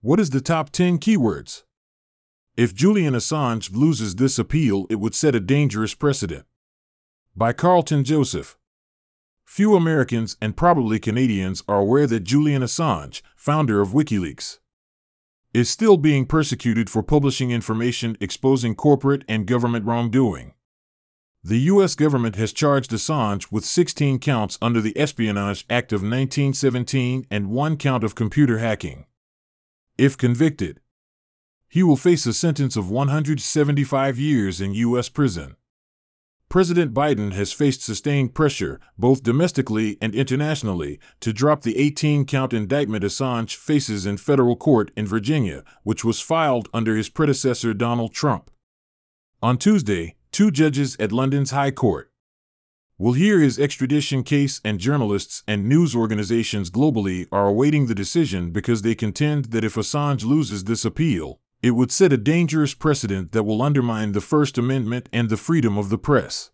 What is the top 10 keywords? If Julian Assange loses this appeal, it would set a dangerous precedent. By Carlton Joseph. Few Americans and probably Canadians are aware that Julian Assange, founder of WikiLeaks, is still being persecuted for publishing information exposing corporate and government wrongdoing. The U.S. government has charged Assange with 16 counts under the Espionage Act of 1917 and 1 count of computer hacking. If convicted, he will face a sentence of 175 years in U.S. prison. President Biden has faced sustained pressure, both domestically and internationally, to drop the 18-count indictment Assange faces in federal court in Virginia, which was filed under his predecessor Donald Trump. On Tuesday, 2 judges at London's High Court will hear his extradition case, and journalists and news organizations globally are awaiting the decision because they contend that if Assange loses this appeal, it would set a dangerous precedent that will undermine the First Amendment and the freedom of the press.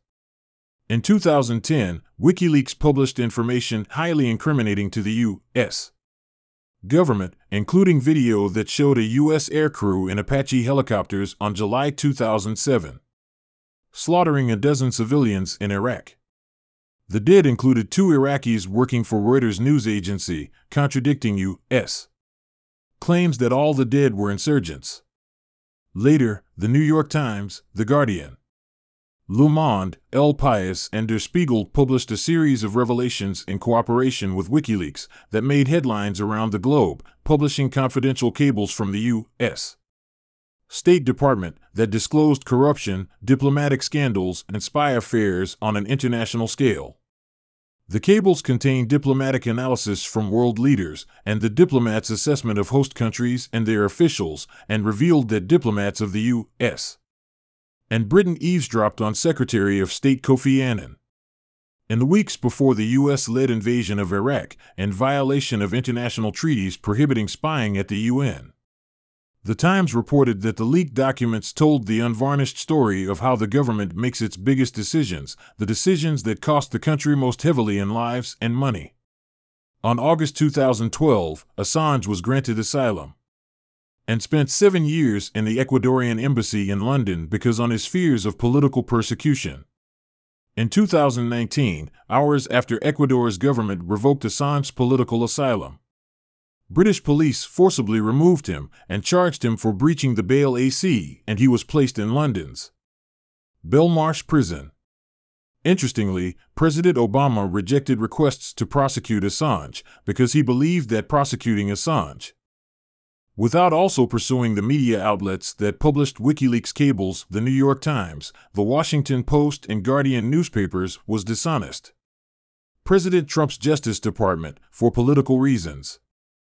In 2010, WikiLeaks published information highly incriminating to the U.S. government, including video that showed a U.S. aircrew in Apache helicopters on July 2007, slaughtering a dozen civilians in Iraq. The dead included 2 Iraqis working for Reuters news agency, contradicting U.S. claims that all the dead were insurgents. Later, The New York Times, The Guardian, Le Monde, El País, and Der Spiegel published a series of revelations in cooperation with WikiLeaks that made headlines around the globe, publishing confidential cables from the U.S. State Department that disclosed corruption, diplomatic scandals, and spy affairs on an international scale. The cables contain diplomatic analysis from world leaders and the diplomats' assessment of host countries and their officials, and revealed that diplomats of the U.S. and Britain eavesdropped on Secretary of State Kofi Annan. In the weeks before the U.S.-led invasion of Iraq and violation of international treaties prohibiting spying at the UN, The Times reported that the leaked documents told the unvarnished story of how the government makes its biggest decisions, the decisions that cost the country most heavily in lives and money. On August 2012, Assange was granted asylum and spent 7 years in the Ecuadorian embassy in London because on his fears of political persecution. In 2019, hours after Ecuador's government revoked Assange's political asylum, British police forcibly removed him and charged him for breaching the bail AC, and he was placed in London's Belmarsh prison. Interestingly, President Obama rejected requests to prosecute Assange because he believed that prosecuting Assange, without also pursuing the media outlets that published WikiLeaks cables, The New York Times, The Washington Post, and Guardian newspapers, was dishonest. President Trump's Justice Department, for political reasons,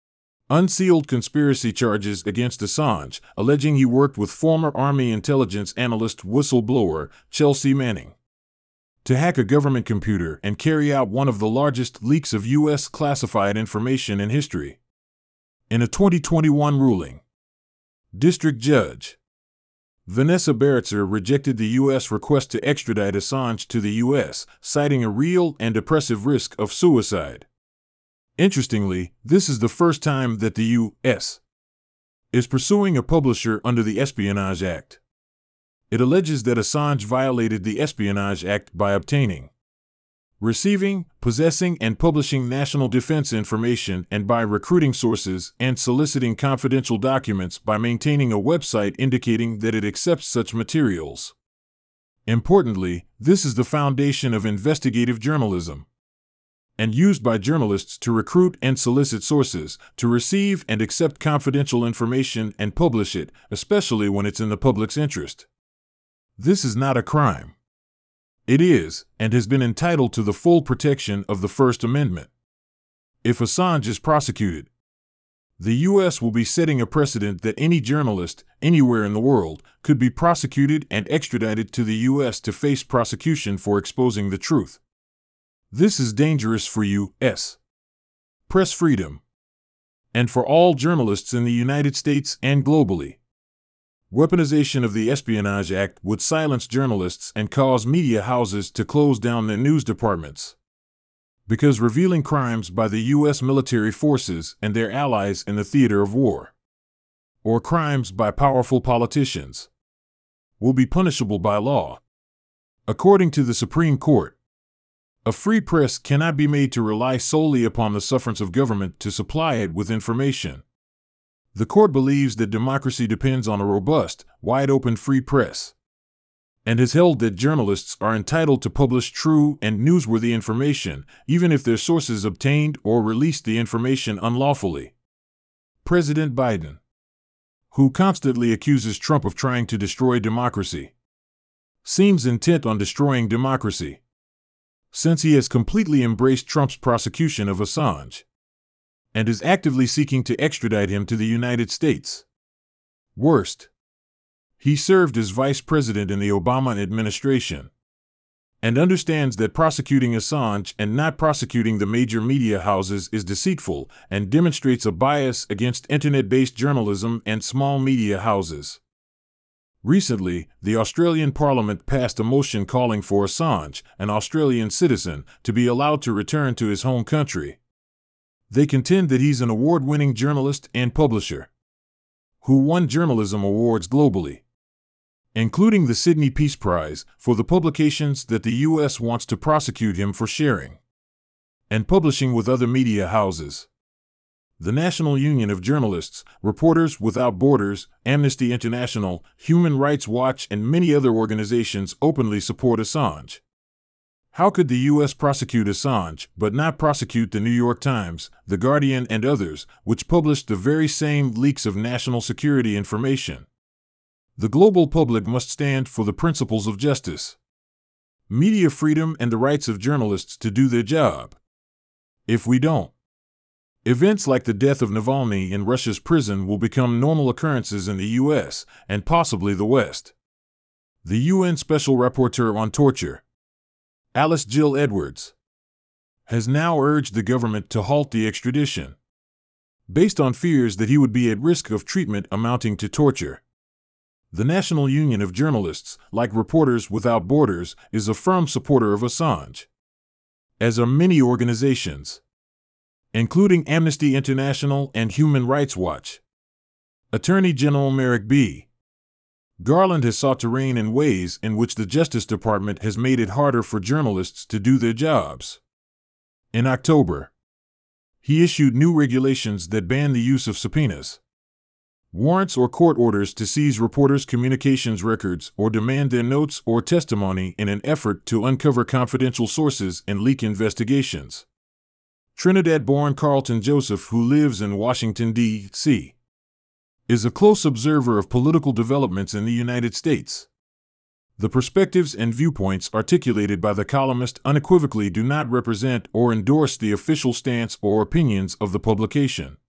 unsealed conspiracy charges against Assange, alleging he worked with former Army intelligence analyst whistleblower Chelsea Manning to hack a government computer and carry out one of the largest leaks of U.S. classified information in history. In a 2021 ruling, District Judge Vanessa Baratzer rejected the U.S. request to extradite Assange to the U.S., citing a real and oppressive risk of suicide. Interestingly, this is the first time that the U.S. is pursuing a publisher under the Espionage Act. It alleges that Assange violated the Espionage Act by obtaining, receiving, possessing, and publishing national defense information, and by recruiting sources and soliciting confidential documents by maintaining a website indicating that it accepts such materials. Importantly, this is the foundation of investigative journalism, and used by journalists to recruit and solicit sources, to receive and accept confidential information and publish it, especially when it's in the public's interest. This is not a crime. It is, and has been entitled to the full protection of the First Amendment. If Assange is prosecuted, the U.S. will be setting a precedent that any journalist, anywhere in the world, could be prosecuted and extradited to the U.S. to face prosecution for exposing the truth. This is dangerous for U.S. press freedom, and for all journalists in the United States and globally. Weaponization of the Espionage Act would silence journalists and cause media houses to close down their news departments, because revealing crimes by the U.S. military forces and their allies in the theater of war or crimes by powerful politicians will be punishable by law. According to the Supreme Court, a free press cannot be made to rely solely upon the sufferance of government to supply it with information. The court believes that democracy depends on a robust, wide-open free press, and has held that journalists are entitled to publish true and newsworthy information, even if their sources obtained or released the information unlawfully. President Biden, who constantly accuses Trump of trying to destroy democracy, seems intent on destroying democracy, since he has completely embraced Trump's prosecution of Assange and is actively seeking to extradite him to the United States. Worst, he served as vice president in the Obama administration and understands that prosecuting Assange and not prosecuting the major media houses is deceitful and demonstrates a bias against internet-based journalism and small media houses. Recently, the Australian Parliament passed a motion calling for Assange, an Australian citizen, to be allowed to return to his home country. They contend that he's an award-winning journalist and publisher who won journalism awards globally, including the Sydney Peace Prize, for the publications that the U.S. wants to prosecute him for sharing and publishing with other media houses. The National Union of Journalists, Reporters Without Borders, Amnesty International, Human Rights Watch, and many other organizations openly support Assange. How could the U.S. prosecute Assange but not prosecute the New York Times, The Guardian, and others, which published the very same leaks of national security information? The global public must stand for the principles of justice, media freedom, and the rights of journalists to do their job. If we don't, events like the death of Navalny in Russia's prison will become normal occurrences in the U.S. and possibly the West. The UN Special Rapporteur on Torture, Alice Jill Edwards, has now urged the government to halt the extradition, based on fears that he would be at risk of treatment amounting to torture. The National Union of Journalists, like Reporters Without Borders, is a firm supporter of Assange, as are many organizations, including Amnesty International and Human Rights Watch. Attorney General Merrick B. Garland has sought to rein in ways in which the Justice Department has made it harder for journalists to do their jobs. In October, he issued new regulations that ban the use of subpoenas, warrants, or court orders to seize reporters' communications records or demand their notes or testimony in an effort to uncover confidential sources and leak investigations. Trinidad-born Carlton Joseph, who lives in Washington, D.C., is a close observer of political developments in the United States. The perspectives and viewpoints articulated by the columnist unequivocally do not represent or endorse the official stance or opinions of the publication.